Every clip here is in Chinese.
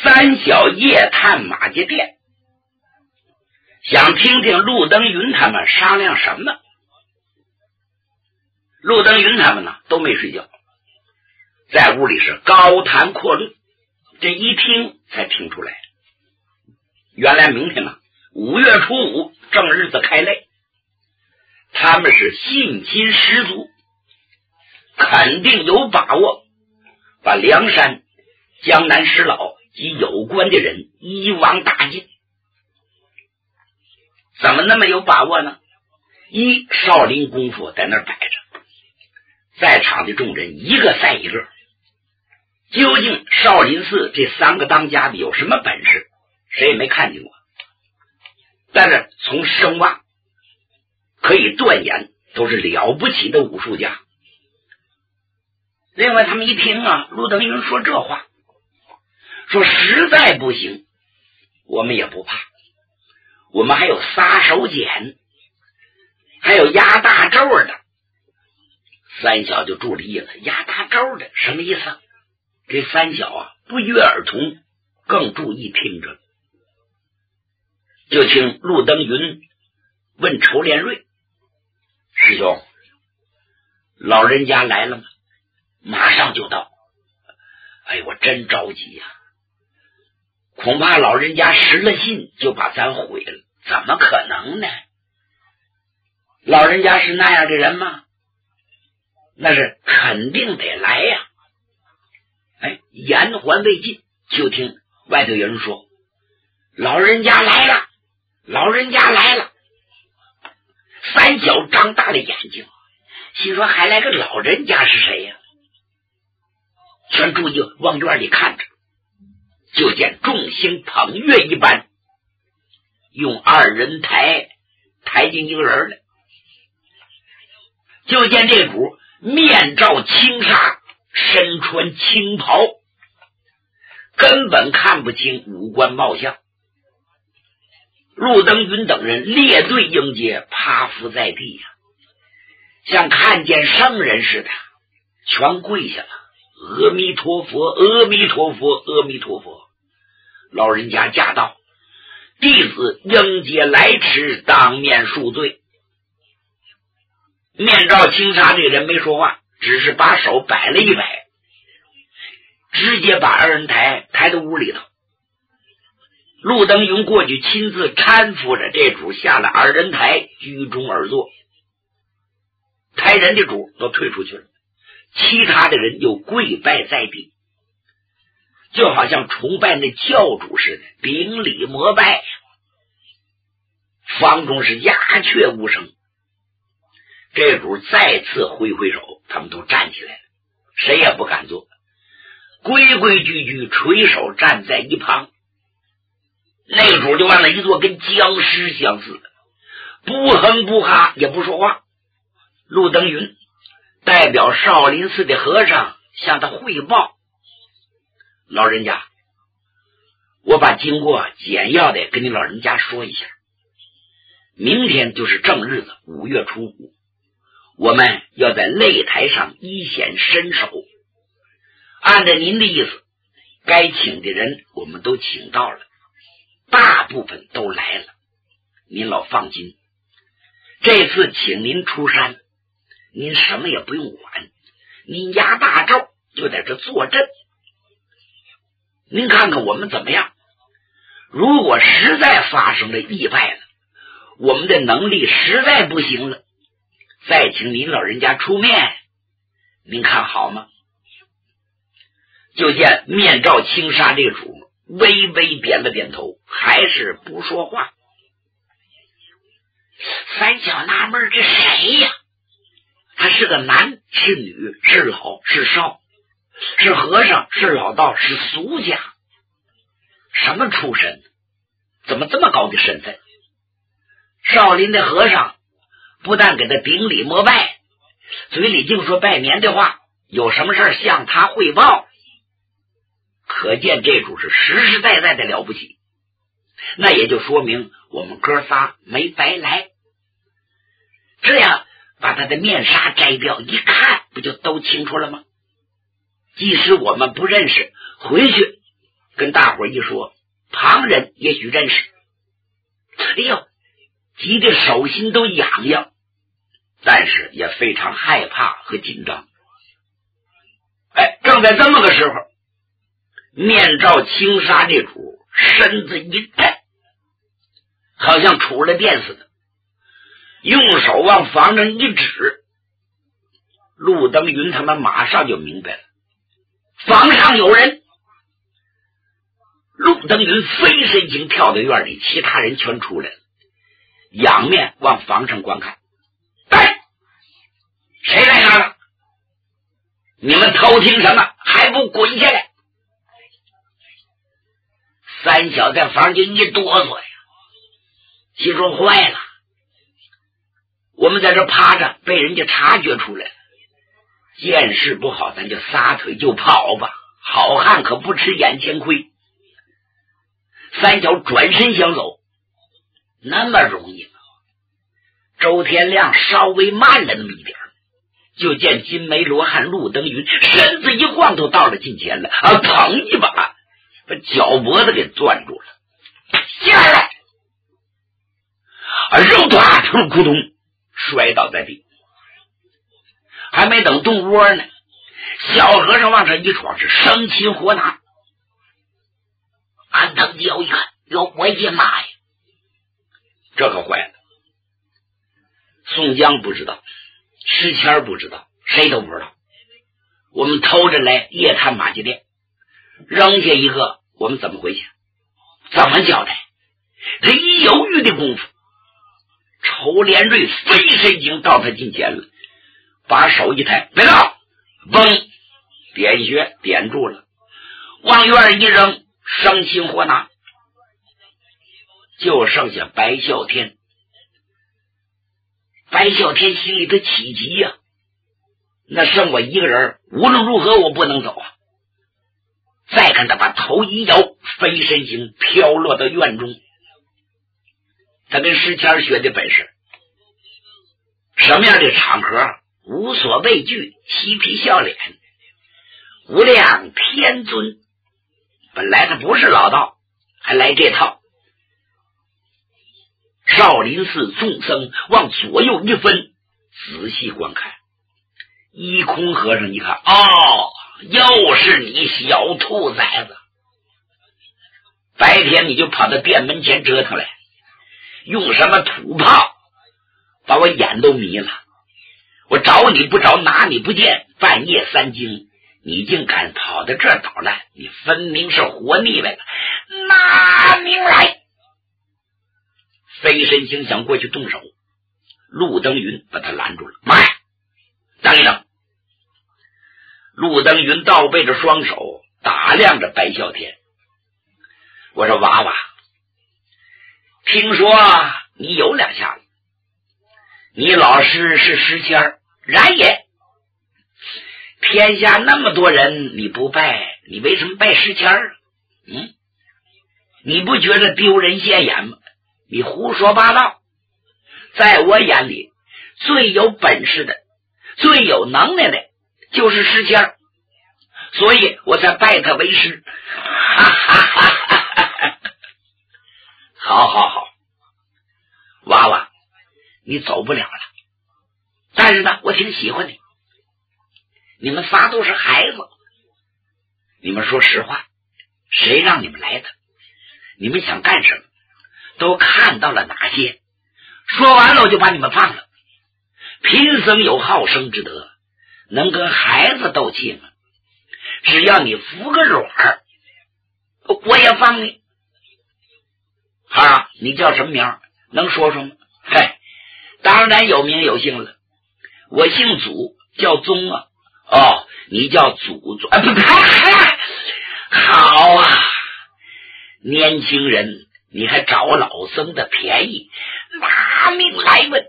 三小夜探马家店，想听听陆登云他们商量什么。陆登云他们呢都没睡觉，在屋里是高谈阔论，这一听才听出来，原来明天呢5月初5正日子开擂，他们是信心十足，肯定有把握把梁山、江南十老及有关的人一网打尽。怎么那么有把握呢？一，少林功夫在那儿摆着，在场的众人一个赛一个。究竟少林寺这3个当家的有什么本事，谁也没看见过，但是从声望可以断言都是了不起的武术家。另外他们一听啊，陆登云说这话，说实在不行我们也不怕，我们还有撒手锏，还有压大咒的。三小就注意了，压大咒的什么意思？这三小啊不约而同，更注意听着。就听陆登云问仇连瑞：师兄，老人家来了吗？马上就到。哎，我真着急呀，恐怕老人家失了信就把咱毁了。怎么可能呢？老人家是那样的人吗？那是肯定得来呀。哎，言还未尽，就听外头有人说：老人家来了，老人家来了。三小张大了眼睛，心说还来个老人家是谁呀？全注意往院里看着，就见众星捧月一般，用2人抬抬进一个人来。就见这股面罩轻纱，身穿青袍，根本看不清五官貌相。陆登云等人列队迎接，趴伏在地呀，像看见圣人似的，全跪下了。阿弥陀佛，阿弥陀佛，阿弥陀佛。老人家驾到，弟子迎接来迟，当面恕罪。面罩青纱这个人没说话，只是把手摆了一摆，直接把2人抬抬到屋里头。陆登云过去亲自搀扶着这主下了2人抬，居中而坐。抬人的主都退出去了，其他的人又跪拜在地，就好像崇拜那教主似的，顶礼膜拜。房中是鸦雀无声。这主再次挥挥手，他们都站起来了，谁也不敢坐，规规矩矩垂手站在一旁。那个主就往那一坐，跟僵尸相似，不哼不哈也不说话。陆登云代表少林寺的和尚向他汇报：老人家，我把经过简要的跟你老人家说一下。明天就是正日子5月初5，我们要在擂台上一显身手。按照您的意思，该请的人我们都请到了，大部分都来了，您老放心。这次请您出山，您什么也不用管，您压大咒就在这坐镇。您看看我们怎么样？如果实在发生了意外了，我们的能力实在不行了，再请您老人家出面，您看好吗？就见面罩青纱这个主微微点了点头，还是不说话。三小纳闷，这谁呀？他是个男是女，是老是少，是和尚是老道是俗家，什么出身？怎么这么高的身份？少林的和尚不但给他顶礼膜拜，嘴里净说拜年的话，有什么事向他汇报。可见这主是实实在在的了不起，那也就说明我们哥仨没白来。这样把他的面纱摘掉一看，不就都清楚了吗？即使我们不认识，回去跟大伙一说，旁人也许认识。哎呦，急得手心都痒痒，但是也非常害怕和紧张。正在这么个时候，面罩青纱这主身子一震，好像触了电似的，用手往房上一指。陆登云他们马上就明白了，房上有人。陆登云飞身经跳到院里，其他人全出来了，仰面往房上观看。谁来杀了？你们偷听什么？还不滚下来！三小在房间一哆嗦呀，心说坏了，我们在这趴着被人家察觉出来了，见势不好，咱就撒腿就跑吧，好汉可不吃眼前亏。三小转身想走，那么容易吗？周天亮稍微慢了那么一点，就见金梅罗汉陆登云身子一晃头到了近前了，腾一把把脚脖子给攥住了，下来，肉啪腾咕咚摔倒在地。还没等动窝呢，小和尚往上一闯，是生擒活拿。安藤脚一看，哟，我的妈呀，这可坏了！宋江不知道，石谦不知道，谁都不知道。我们偷着来夜探马家店，扔下一个，我们怎么回去？怎么交代？他一犹豫的功夫，仇连瑞飞身已经到他近前了，把手一抬，别动，嘣，点穴点住了，往院一扔，生擒活拿，就剩下白啸天。白啸天心里头起急呀，那剩我一个人，无论如何我不能走啊！再看他把头一摇，飞身形飘落到院中。他跟石谦学的本事，什么样的场合无所畏惧，嬉皮笑脸。无量天尊本来他不是老道，还来这套。少林寺众僧往左右一分，仔细观看。一空和尚一看，又是你小兔崽子！白天你就跑到店门前折腾来，用什么土炮把我眼都迷了。我找你不着，拿你不见，半夜三更你竟敢跑到这儿捣乱，你分明是活腻来了，拿命来！飞身星想过去动手，陆登云把他拦住了。妈呀，等一等！陆登云倒背着双手打量着白啸天。我说娃娃，听说你有两下子，你老师是石谦，然也。天下那么多人你不拜，你为什么拜石谦？你不觉得丢人现眼吗？你胡说八道！在我眼里，最有本事的、最有能耐的就是石谦，所以我才拜他为师。哈哈哈哈！好好好，娃娃，你走不了了。但是呢，我挺喜欢你。你们仨都是孩子，你们说实话，谁让你们来的？你们想干什么？都看到了哪些？说完了我就把你们放了。贫僧有好生之德，能跟孩子斗气吗？只要你服个软儿，我也放你。你叫什么名？能说说吗？当然有名有姓了，我姓祖，叫宗啊。你叫祖宗？好啊，年轻人，你还找老僧的便宜，拿命来问！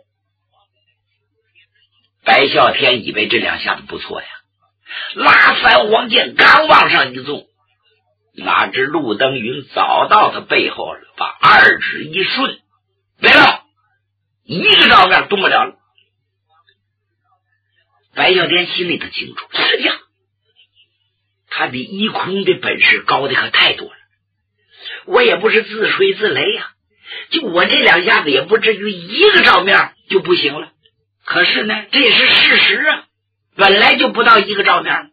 白啸天以为这两下子不错呀，拉三黄剑刚往上一纵，哪知陆登云早到他背后了，把二指一顺，别动，一个照面动不了了。白啸天心里头清楚，是呀，他比一空的本事高的可太多了。 我也不是自吹自擂呀，就我这两下子也不至于一个照面就不行了。可是呢，这也是事实啊，本来就不到一个照面。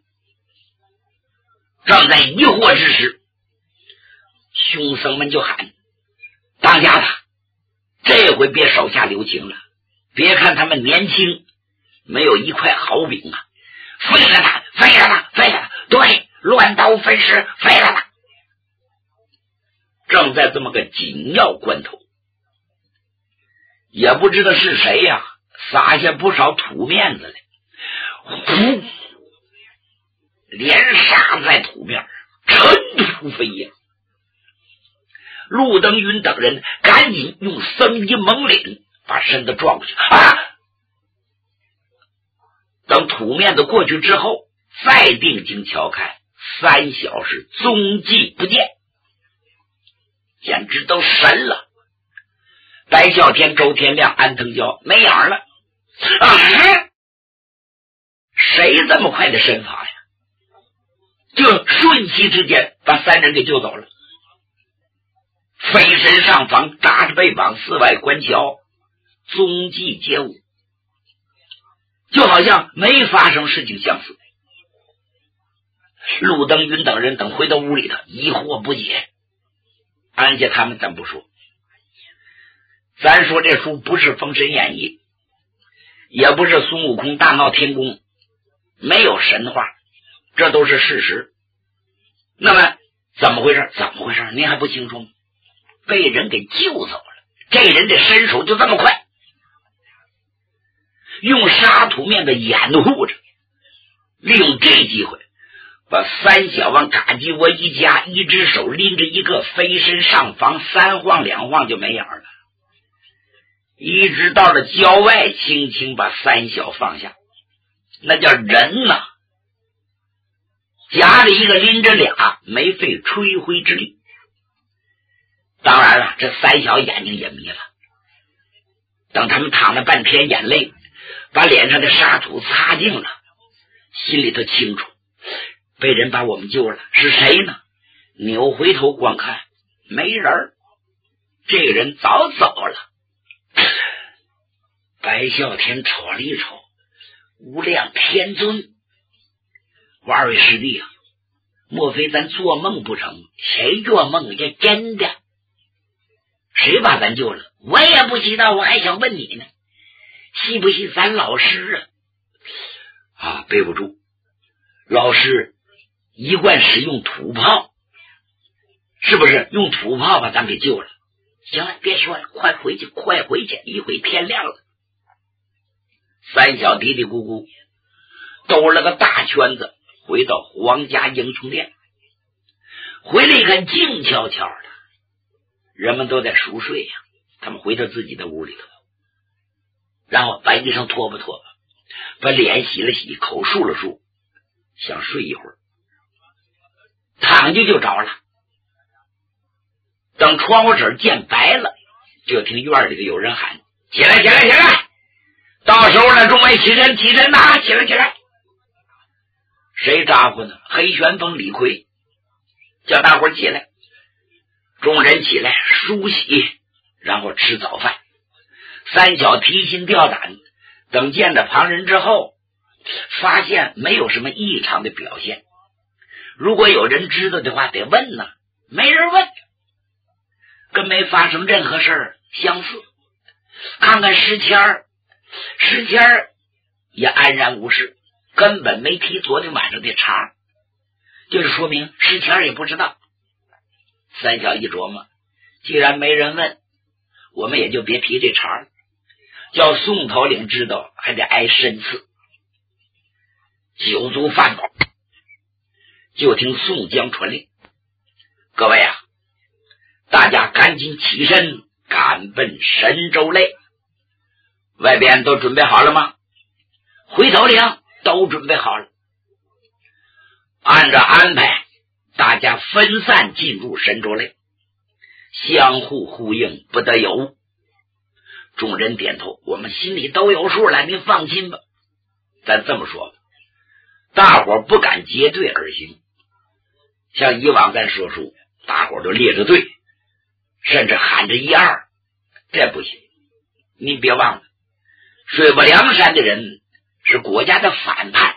正在疑惑之时，凶僧们就喊：当家的，这回别手下留情了，别看他们年轻，没有一块好饼啊，废了他，废了他，废了他，对，乱刀分尸，废了他。正在这么个紧要关头，也不知道是谁呀，撒下不少土面子来，呼，连杀在土面，尘土飞扬。陆登云等人赶紧用僧衣蒙脸把身子撞过去啊！等土面子过去之后，再定睛瞧看，三小是踪迹不见，简直都神了。白啸天、周天亮、安藤蛟没影了啊！谁这么快的身法呀？就瞬息之间把三人给救走了。飞身上房，扎着背往四外观瞧，踪迹皆无，就好像没发生事情相似。陆登云等人等回到屋里头，疑惑不解。安家他们咱不说，咱说这书不是《封神演义》，也不是孙悟空大闹天宫，没有神话，这都是事实。那么怎么回事？怎么回事？您还不清楚吗？被人给救走了，这人的身手就这么快，用沙土面的掩护着，利用这机会把三小王嘎鸡窝一家一只手拎着一个飞身上房，三晃两晃就没影了，一直到了郊外，轻轻把三小放下。那叫人呐，家里一个拎着俩，没费吹灰之力。当然了，这三小眼睛也迷了，等他们淌了半天眼泪，把脸上的沙土擦净了，心里头清楚，被人把我们救了，是谁呢？扭回头观看，没人，这个人早走了。白啸天瞅了一瞅，无量天尊，我二位师弟啊，莫非咱做梦不成？谁做梦也真的？谁把咱救了？我也不知道，我还想问你呢，系不系咱老师啊？背不住，老师一贯使用土炮，是不是用土炮把咱给救了？行了，别说了，快回去，快回去，一会天亮了。三小嘀嘀咕咕兜了个大圈子，回到皇家英雄殿，回来一看，静悄悄的，人们都在熟睡呀。他们回到自己的屋里头，然后把衣裳脱吧脱吧，把脸洗了洗，口漱了漱，想睡一会儿，躺下就着了。等窗户纸见白了，就听院里头有人喊：起来起来起来，到时候呢，众位起身起身呐，起来起来。谁咋呼呢？黑旋风李逵叫大伙起来。众人起来梳洗，然后吃早饭。三小提心吊胆，等见了旁人之后，发现没有什么异常的表现。如果有人知道的话，得问呢，没人问，跟没发生任何事儿相似。看看石谦儿也安然无事，根本没提昨天晚上的茬，就是说明石谦儿也不知道。三小一琢磨，既然没人问，我们也就别提这茬了，叫宋头领知道还得挨申赐。酒足饭饱，就听宋江传令：各位啊，大家赶紧起身，赶奔神州内。外边都准备好了吗？回头领都准备好了。按照安排，大家分散进入神州内，相互呼应，不得有误。众人点头，我们心里都有数了，您放心吧。咱这么说吧，大伙不敢结队而行，像以往咱说书，大伙都列着队， 甚至喊着一二，这不行。你别忘了，水泊梁山的人是国家的反叛，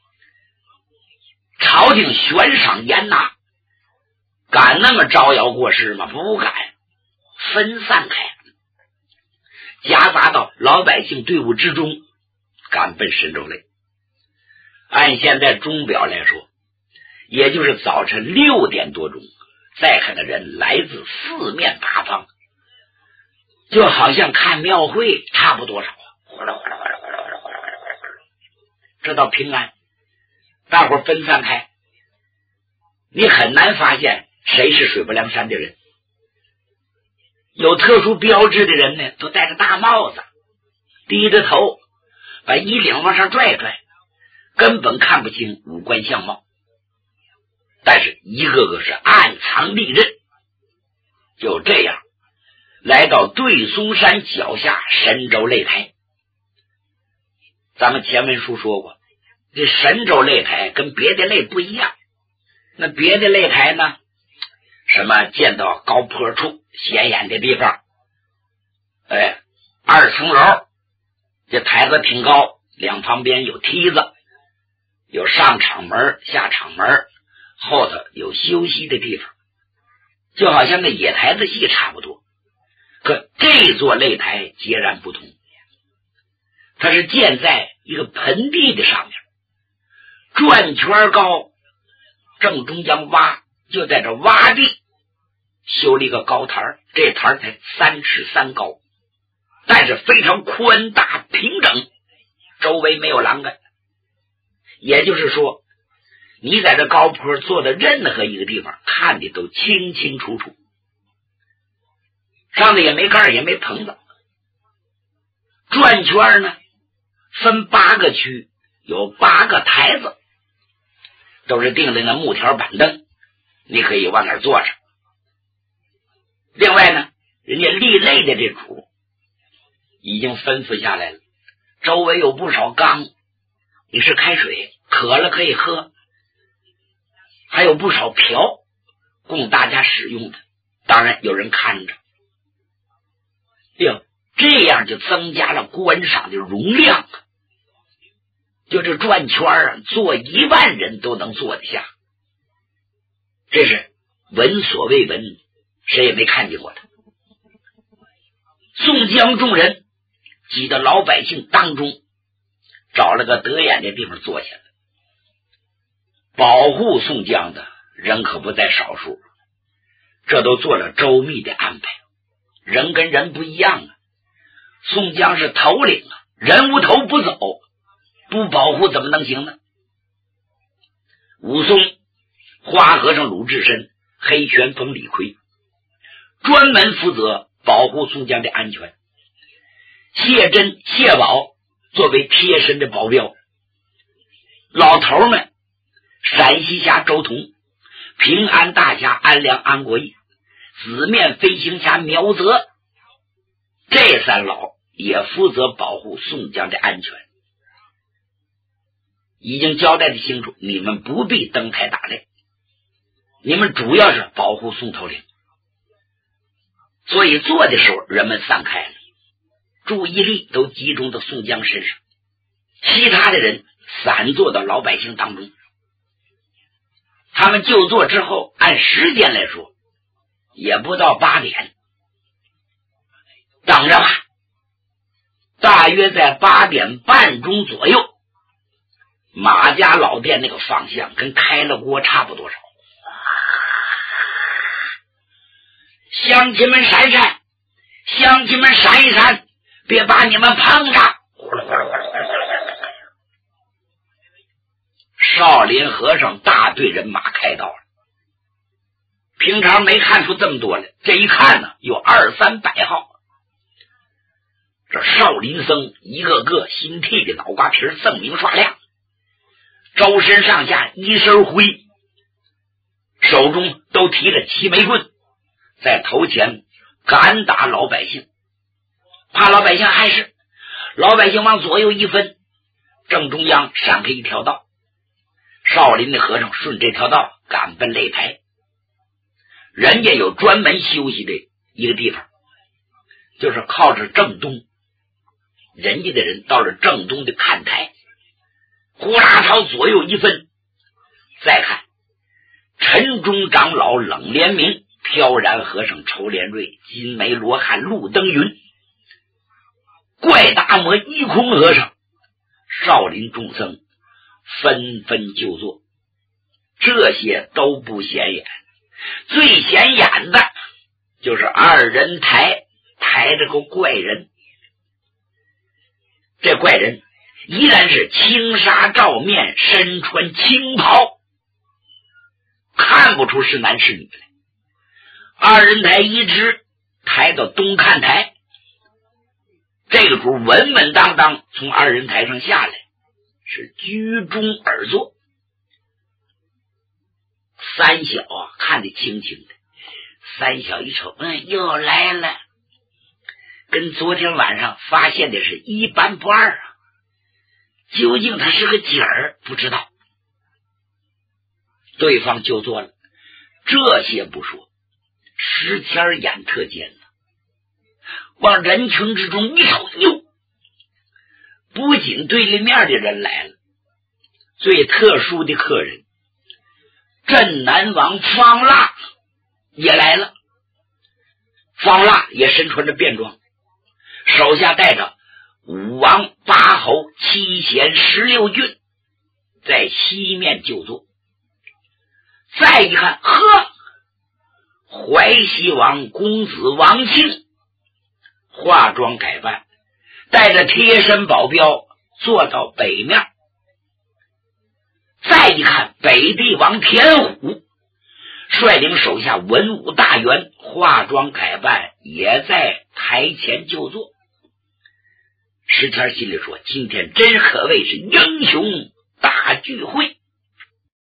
朝廷悬赏严拿，敢那么招摇过市吗？不敢，分散开，夹杂到老百姓队伍之中，赶奔神州内。按现在钟表来说，也就是早晨6点多钟，再看的人来自四面八方，就好像看庙会差不多少，哗啦哗啦哗啦哗啦哗啦哗啦哗啦哗啦，这到平安，大伙分散开，你很难发现谁是水泊梁山的人。有特殊标志的人呢，都戴着大帽子，低着头，把衣领往上拽拽，根本看不清五官相貌，但是一个个是暗藏利刃。就这样来到对松山脚下神州擂台。咱们前文书说过，这神州擂台跟别的擂不一样。那别的擂台呢，什么建到高坡处显眼的地方，2层楼，这台子挺高，两旁边有梯子，有上场门下场门，后头有休息的地方，就好像那野台子戏差不多。可这座擂台截然不同，它是建在一个盆地的上面，转圈高，正中央挖，就在这洼地修了一个高台，这台才3尺3高，但是非常宽大平整，周围没有栏杆。也就是说，你在这高坡坐的任何一个地方，看的都清清楚楚。上头也没盖也没棚子，转圈呢分8个区，有8个台子，都是钉在那木条板凳，你可以往那儿坐着。另外呢，人家立擂的这主已经吩咐下来了，周围有不少缸，你是开水，渴了可以喝，还有不少瓢供大家使用的，当然有人看着。这样就增加了观赏的容量，就这转圈坐1万人都能坐得下，这是闻所未闻，谁也没看见过的。宋江众人挤到老百姓当中，找了个得眼的地方坐下来。保护宋江的人可不在少数，这都做了周密的安排。人跟人不一样啊，宋江是头领啊，人无头不走，不保护怎么能行呢？武松、花和尚鲁智深、黑旋风李逵专门负责保护宋江的安全，谢珍、谢宝作为贴身的保镖，老头们陕西侠周同、平安大侠安良、安国义、紫面飞行侠苗泽，这3老也负责保护宋江的安全。已经交代的清楚，你们不必登台打擂，你们主要是保护宋头领。所以做的时候人们散开了，注意力都集中到宋江身上，其他的人散坐到老百姓当中。他们就坐之后，按时间来说也不到8点，等着吧。大约在8点半钟左右，马家老店那个方向跟开了锅差不多少，乡亲们闪闪，乡亲们闪一闪，别把你们碰着。少林和尚大队人马开到了，平常没看出这么多来，这一看呢，有200-300号。这少林僧一个个新剃的脑瓜皮锃明刷亮，周身上下一身灰，手中都提着齐眉棍，在头前赶打老百姓，怕老百姓害事。老百姓往左右一分，正中央闪开一条道，少林的和尚顺这条道赶奔擂台。人家有专门休息的一个地方，就是靠着正东，人家的人到了正东的看台，呼啦朝左右一分，再看陈中长老冷连明、飘然和尚仇连瑞、金梅罗汉陆登云、怪达摩一空和尚、少林众僧纷纷就坐。这些都不显眼，最显眼的就是二人抬着个怪人。这怪人依然是青纱罩面，身穿青袍，看不出是男是女来。二人抬一直抬到东看台，这个主稳稳当当从二人台上下来，是居中而坐。三小看得清清的，三小一瞅，又来了，跟昨天晚上发现的是一般不二啊。究竟他是个几儿不知道。对方就坐了，这些不说，石天眼特尖了，往人群之中一瞅，哟，不仅对立面的人来了，最特殊的客人镇南王方腊也来了。方腊也身穿着便装，手下带着武王、八侯、七贤、16郡，在西面就坐。再一看，呵，淮西王公子王庆化妆改扮，带着贴身保镖坐到北面。再一看，北地王田虎率领手下文武大员化妆改扮，也在台前就坐。石天心里说，今天真可谓是英雄大聚会。